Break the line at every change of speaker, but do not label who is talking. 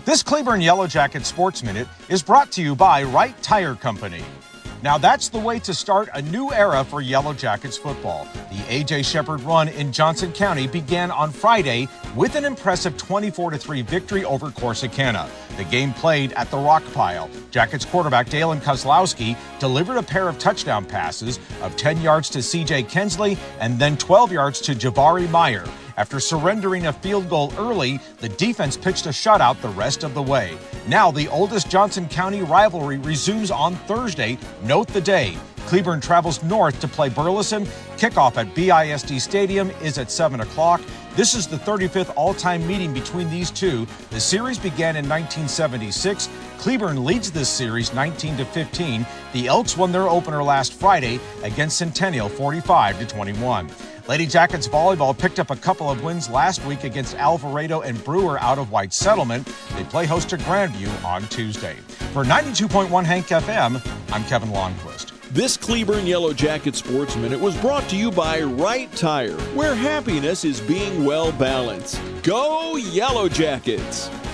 This Cleburne Yellow Jacket Sports Minute is brought to you by Wright Tire Company. Now that's the way to start a new era for Yellow Jackets football. The A.J. Shepard run in Johnson County began on Friday with an impressive 24-3 victory over Corsicana. The game played at the Rock Pile. Jackets quarterback Dalen Kozlowski delivered a pair of touchdown passes of 10 yards to C.J. Kensley and then 12 yards to Javari Meyer. After surrendering a field goal early, the defense pitched a shutout the rest of the way. Now the oldest Johnson County rivalry resumes on Thursday. Note the day. Cleburne travels north to play Burleson. Kickoff at BISD Stadium is at 7 o'clock. This is the 35th all-time meeting between these two. The series began in 1976. Cleburne leads this series 19-15. The Elks won their opener last Friday against Centennial 45-21. Lady Jackets volleyball picked up a couple of wins last week against Alvarado and Brewer out of White Settlement. They play host to Grandview on Tuesday. For 92.1 Hank FM, I'm Kevin Longquist.
This Cleburne Yellow Jacket Sports Minute was brought to you by Wright Tire, where happiness is being well balanced. Go Yellow Jackets!